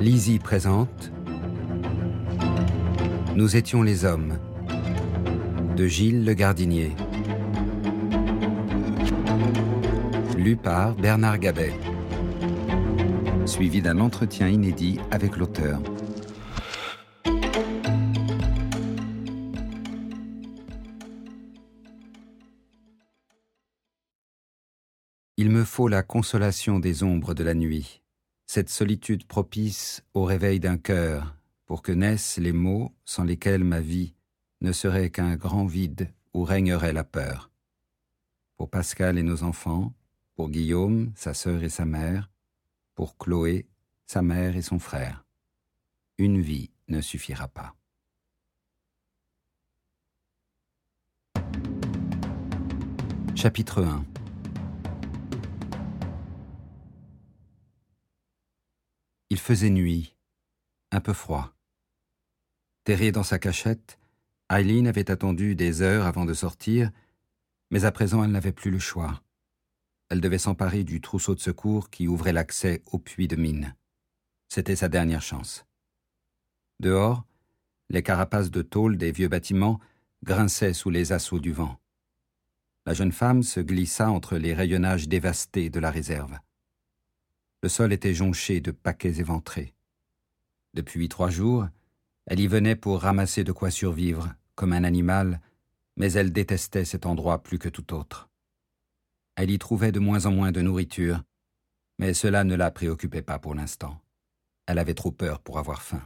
Lizzie présente Nous étions les hommes de Gilles Le Gardinier. Lu par Bernard Gabet. Suivi d'un entretien inédit avec l'auteur. Il me faut la consolation des ombres de la nuit, cette solitude propice au réveil d'un cœur, pour que naissent les mots sans lesquels ma vie ne serait qu'un grand vide où régnerait la peur. Pour Pascal et nos enfants, pour Guillaume, sa sœur et sa mère, pour Chloé, sa mère et son frère. Une vie ne suffira pas. Chapitre 1. Il faisait nuit, un peu froid. Terrée dans sa cachette, Eileen avait attendu des heures avant de sortir, mais à présent elle n'avait plus le choix. Elle devait s'emparer du trousseau de secours qui ouvrait l'accès au puits de mine. C'était sa dernière chance. Dehors, les carapaces de tôle des vieux bâtiments grinçaient sous les assauts du vent. La jeune femme se glissa entre les rayonnages dévastés de la réserve. Le sol était jonché de paquets éventrés. Depuis 3 jours, elle y venait pour ramasser de quoi survivre, comme un animal, mais elle détestait cet endroit plus que tout autre. Elle y trouvait de moins en moins de nourriture, mais cela ne la préoccupait pas pour l'instant. Elle avait trop peur pour avoir faim.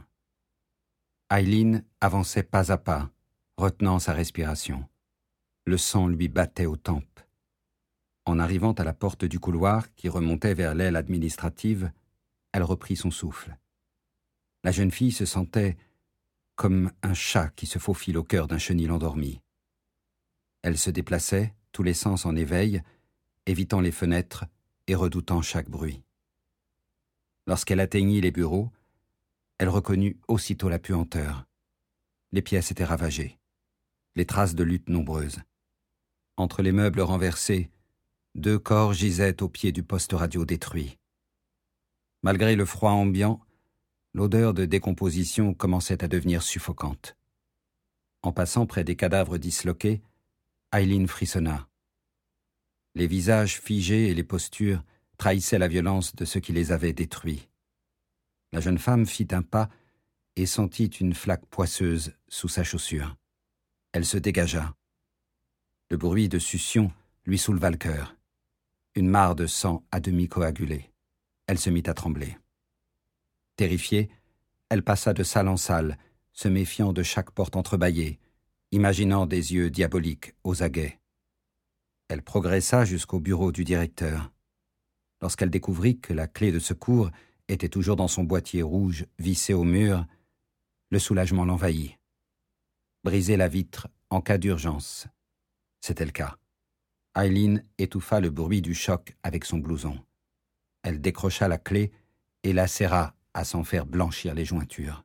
Eileen avançait pas à pas, retenant sa respiration. Le sang lui battait aux tempes. En arrivant à la porte du couloir qui remontait vers l'aile administrative, elle reprit son souffle. La jeune fille se sentait comme un chat qui se faufile au cœur d'un chenil endormi. Elle se déplaçait, tous les sens en éveil, évitant les fenêtres et redoutant chaque bruit. Lorsqu'elle atteignit les bureaux, elle reconnut aussitôt la puanteur. Les pièces étaient ravagées, les traces de lutte nombreuses. Entre les meubles renversés, 2 corps gisaient au pied du poste radio détruit. Malgré le froid ambiant, l'odeur de décomposition commençait à devenir suffocante. En passant près des cadavres disloqués, Eileen frissonna. Les visages figés et les postures trahissaient la violence de ceux qui les avaient détruits. La jeune femme fit un pas et sentit une flaque poisseuse sous sa chaussure. Elle se dégagea. Le bruit de succion lui souleva le cœur. Une mare de sang à demi coagulée. Elle se mit à trembler. Terrifiée, elle passa de salle en salle, se méfiant de chaque porte entrebâillée, imaginant des yeux diaboliques aux aguets. Elle progressa jusqu'au bureau du directeur. Lorsqu'elle découvrit que la clé de secours était toujours dans son boîtier rouge vissé au mur, le soulagement l'envahit. Briser la vitre en cas d'urgence. C'était le cas. Eileen étouffa le bruit du choc avec son blouson. Elle décrocha la clé et la serra à s'en faire blanchir les jointures.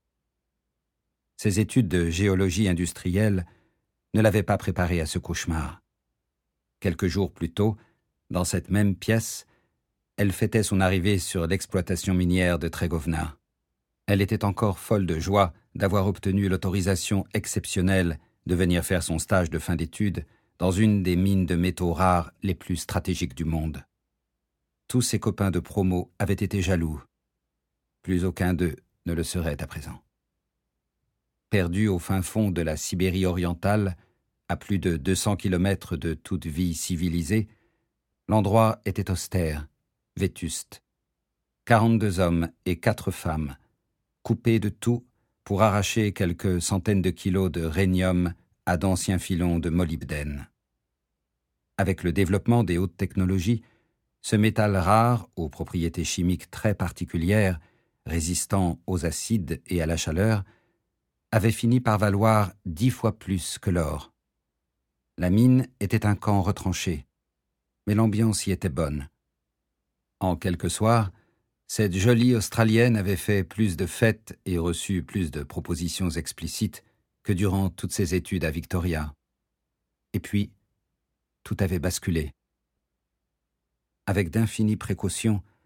Ses études de géologie industrielle ne l'avaient pas préparée à ce cauchemar. Quelques jours plus tôt, dans cette même pièce, elle fêtait son arrivée sur l'exploitation minière de Tregovna. Elle était encore folle de joie d'avoir obtenu l'autorisation exceptionnelle de venir faire son stage de fin d'études dans une des mines de métaux rares les plus stratégiques du monde. Tous ses copains de promo avaient été jaloux. Plus aucun d'eux ne le serait à présent. Perdu au fin fond de la Sibérie orientale, à plus de 200 kilomètres de toute vie civilisée, l'endroit était austère, vétuste. 42 hommes et 4 femmes, coupés de tout pour arracher quelques centaines de kilos de rhénium à d'anciens filons de molybdène. Avec le développement des hautes technologies, ce métal rare, aux propriétés chimiques très particulières, résistant aux acides et à la chaleur, avait fini par valoir 10 fois plus que l'or. La mine était un camp retranché, mais l'ambiance y était bonne. En quelques soirs, cette jolie Australienne avait fait plus de fêtes et reçu plus de propositions explicites que durant toutes ses études à Victoria. Et puis, tout avait basculé. Avec d'infinies précautions,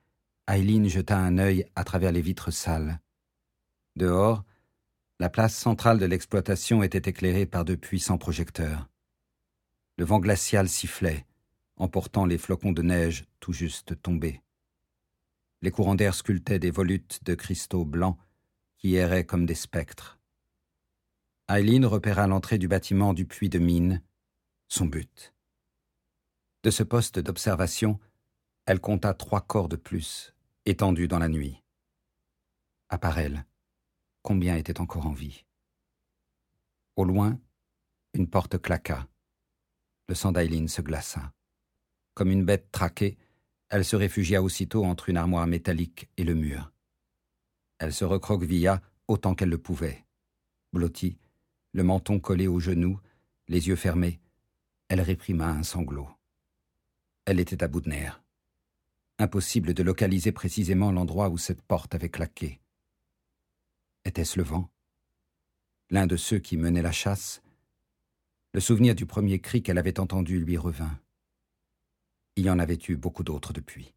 Eileen jeta un œil à travers les vitres sales. Dehors, la place centrale de l'exploitation était éclairée par de puissants projecteurs. Le vent glacial sifflait, emportant les flocons de neige tout juste tombés. Les courants d'air sculptaient des volutes de cristaux blancs qui erraient comme des spectres. Eileen repéra l'entrée du bâtiment du puits de mine, son but. De ce poste d'observation, elle compta 3 corps de plus, étendus dans la nuit. À part elle, combien étaient encore en vie? Au loin, une porte claqua. Le sang d'Eileen se glaça. Comme une bête traquée, elle se réfugia aussitôt entre une armoire métallique et le mur. Elle se recroquevilla autant qu'elle le pouvait. Blottie, le menton collé aux genoux, les yeux fermés, elle réprima un sanglot. Elle était à bout de nerfs. Impossible de localiser précisément l'endroit où cette porte avait claqué. Était-ce le vent? L'un de ceux qui menaient la chasse? Le souvenir du premier cri qu'elle avait entendu lui revint. Il y en avait eu beaucoup d'autres depuis.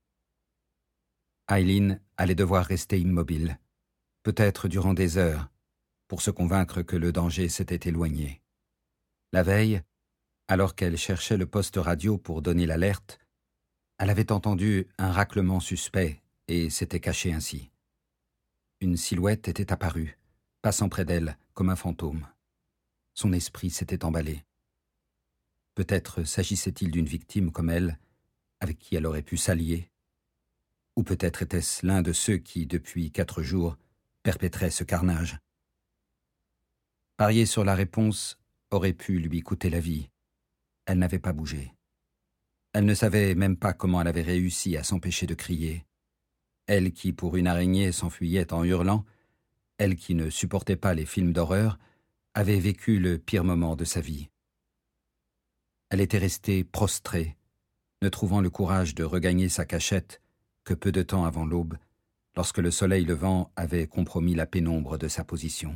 Eileen allait devoir rester immobile, peut-être durant des heures, pour se convaincre que le danger s'était éloigné. La veille, alors qu'elle cherchait le poste radio pour donner l'alerte, elle avait entendu un raclement suspect et s'était cachée ainsi. Une silhouette était apparue, passant près d'elle comme un fantôme. Son esprit s'était emballé. Peut-être s'agissait-il d'une victime comme elle, avec qui elle aurait pu s'allier, ou peut-être était-ce l'un de ceux qui, depuis 4 jours, perpétraient ce carnage. Parier sur la réponse aurait pu lui coûter la vie. Elle n'avait pas bougé. Elle ne savait même pas comment elle avait réussi à s'empêcher de crier. Elle qui, pour une araignée, s'enfuyait en hurlant, elle qui ne supportait pas les films d'horreur, avait vécu le pire moment de sa vie. Elle était restée prostrée, ne trouvant le courage de regagner sa cachette que peu de temps avant l'aube, lorsque le soleil levant avait compromis la pénombre de sa position.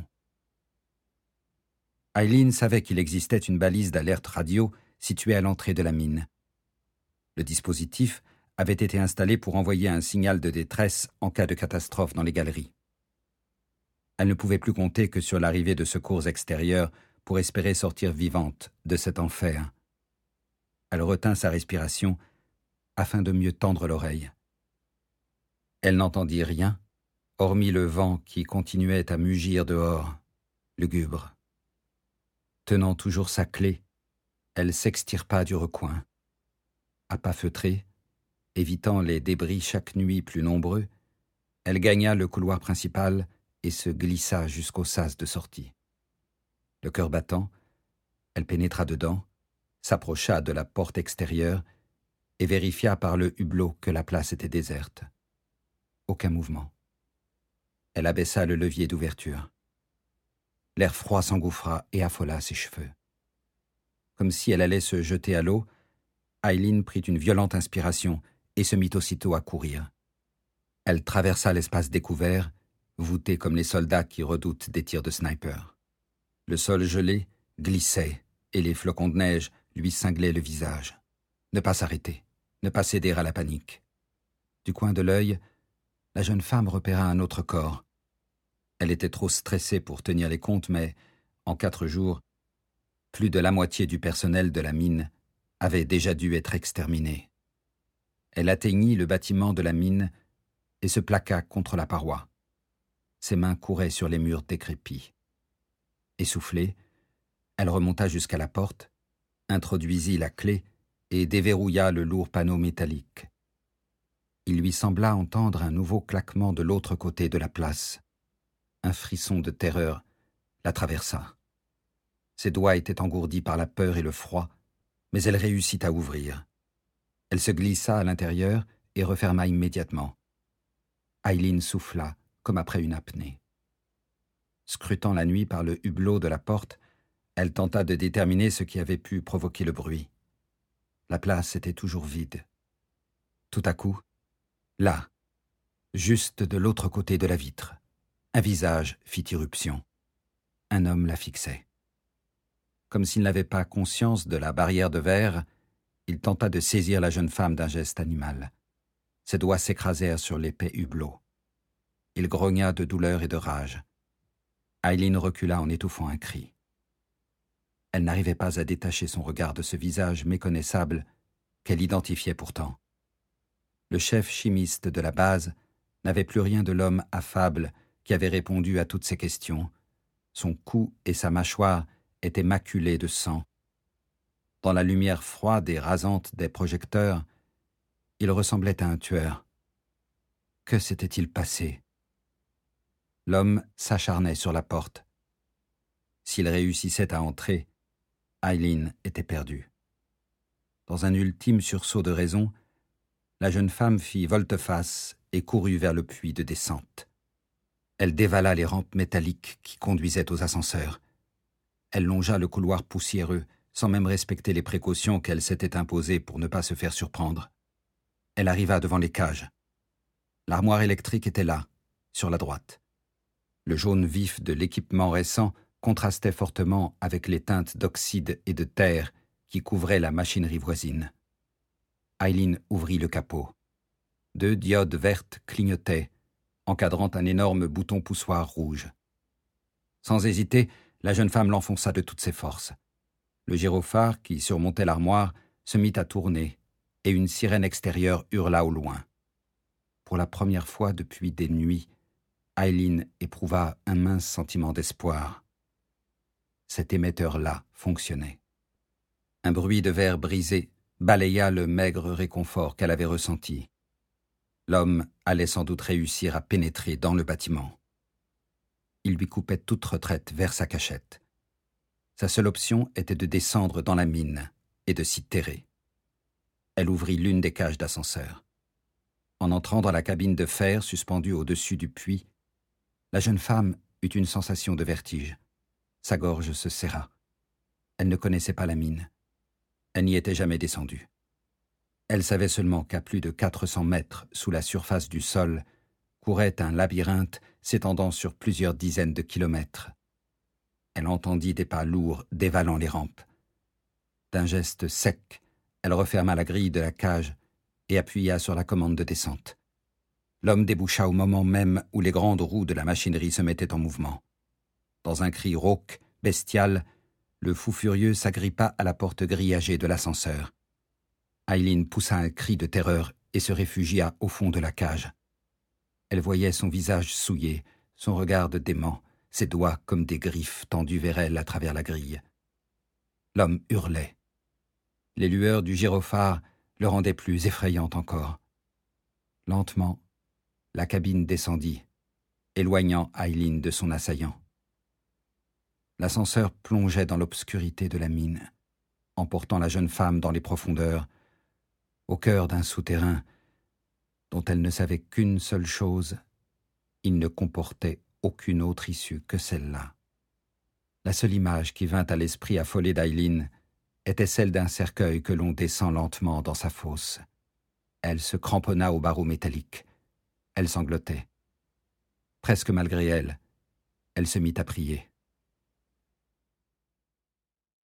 Eileen savait qu'il existait une balise d'alerte radio située à l'entrée de la mine. Le dispositif avait été installé pour envoyer un signal de détresse en cas de catastrophe dans les galeries. Elle ne pouvait plus compter que sur l'arrivée de secours extérieurs pour espérer sortir vivante de cet enfer. Elle retint sa respiration afin de mieux tendre l'oreille. Elle n'entendit rien, hormis le vent qui continuait à mugir dehors, lugubre. Tenant toujours sa clé, elle s'extirpa du recoin. À pas feutrés, évitant les débris chaque nuit plus nombreux, elle gagna le couloir principal et se glissa jusqu'au sas de sortie. Le cœur battant, elle pénétra dedans, s'approcha de la porte extérieure et vérifia par le hublot que la place était déserte. Aucun mouvement. Elle abaissa le levier d'ouverture. L'air froid s'engouffra et affola ses cheveux. Comme si elle allait se jeter à l'eau, Eileen prit une violente inspiration et se mit aussitôt à courir. Elle traversa l'espace découvert, voûté comme les soldats qui redoutent des tirs de sniper. Le sol gelé glissait et les flocons de neige lui cinglaient le visage. Ne pas s'arrêter, ne pas céder à la panique. Du coin de l'œil, la jeune femme repéra un autre corps. Elle était trop stressée pour tenir les comptes, mais, en 4 jours, plus de la moitié du personnel de la mine avait déjà dû être exterminé. Elle atteignit le bâtiment de la mine et se plaqua contre la paroi. Ses mains couraient sur les murs décrépits. Essoufflée, elle remonta jusqu'à la porte, introduisit la clé et déverrouilla le lourd panneau métallique. Il lui sembla entendre un nouveau claquement de l'autre côté de la place. Un frisson de terreur la traversa. Ses doigts étaient engourdis par la peur et le froid, mais elle réussit à ouvrir. Elle se glissa à l'intérieur et referma immédiatement. Eileen souffla comme après une apnée. Scrutant la nuit par le hublot de la porte, elle tenta de déterminer ce qui avait pu provoquer le bruit. La place était toujours vide. Tout à coup, là, juste de l'autre côté de la vitre, un visage fit irruption. Un homme la fixait. Comme s'il n'avait pas conscience de la barrière de verre, il tenta de saisir la jeune femme d'un geste animal. Ses doigts s'écrasèrent sur l'épais hublot. Il grogna de douleur et de rage. Eileen recula en étouffant un cri. Elle n'arrivait pas à détacher son regard de ce visage méconnaissable qu'elle identifiait pourtant. Le chef chimiste de la base n'avait plus rien de l'homme affable qui avait répondu à toutes ses questions. Son cou et sa mâchoire étaient maculés de sang. Dans la lumière froide et rasante des projecteurs, il ressemblait à un tueur. Que s'était-il passé? L'homme s'acharnait sur la porte. S'il réussissait à entrer, Eileen était perdue. Dans un ultime sursaut de raison, la jeune femme fit volte-face et courut vers le puits de descente. Elle dévala les rampes métalliques qui conduisaient aux ascenseurs. Elle longea le couloir poussiéreux, sans même respecter les précautions qu'elle s'était imposées pour ne pas se faire surprendre. Elle arriva devant les cages. L'armoire électrique était là, sur la droite. Le jaune vif de l'équipement récent contrastait fortement avec les teintes d'oxyde et de terre qui couvraient la machinerie voisine. Eileen ouvrit le capot. 2 diodes vertes clignotaient, encadrant un énorme bouton poussoir rouge. Sans hésiter, la jeune femme l'enfonça de toutes ses forces. Le gyrophare qui surmontait l'armoire se mit à tourner, et une sirène extérieure hurla au loin. Pour la première fois depuis des nuits, Eileen éprouva un mince sentiment d'espoir. Cet émetteur-là fonctionnait. Un bruit de verre brisé balaya le maigre réconfort qu'elle avait ressenti. L'homme allait sans doute réussir à pénétrer dans le bâtiment. Il lui coupait toute retraite vers sa cachette. Sa seule option était de descendre dans la mine et de s'y terrer. Elle ouvrit l'une des cages d'ascenseur. En entrant dans la cabine de fer suspendue au-dessus du puits, la jeune femme eut une sensation de vertige. Sa gorge se serra. Elle ne connaissait pas la mine. Elle n'y était jamais descendue. Elle savait seulement qu'à plus de 400 mètres sous la surface du sol courait un labyrinthe s'étendant sur plusieurs dizaines de kilomètres. Elle entendit des pas lourds dévalant les rampes. D'un geste sec, elle referma la grille de la cage et appuya sur la commande de descente. L'homme déboucha au moment même où les grandes roues de la machinerie se mettaient en mouvement. Dans un cri rauque, bestial, le fou furieux s'agrippa à la porte grillagée de l'ascenseur. Eileen poussa un cri de terreur et se réfugia au fond de la cage. Elle voyait son visage souillé, son regard de dément, ses doigts comme des griffes tendus vers elle à travers la grille. L'homme hurlait. Les lueurs du gyrophare le rendaient plus effrayant encore. Lentement, la cabine descendit, éloignant Eileen de son assaillant. L'ascenseur plongeait dans l'obscurité de la mine, emportant la jeune femme dans les profondeurs, au cœur d'un souterrain dont elle ne savait qu'une seule chose, il ne comportait aucune autre issue que celle-là. La seule image qui vint à l'esprit affolé d'Eileen était celle d'un cercueil que l'on descend lentement dans sa fosse. Elle se cramponna au barreau métallique. Elle sanglotait. Presque malgré elle, elle se mit à prier.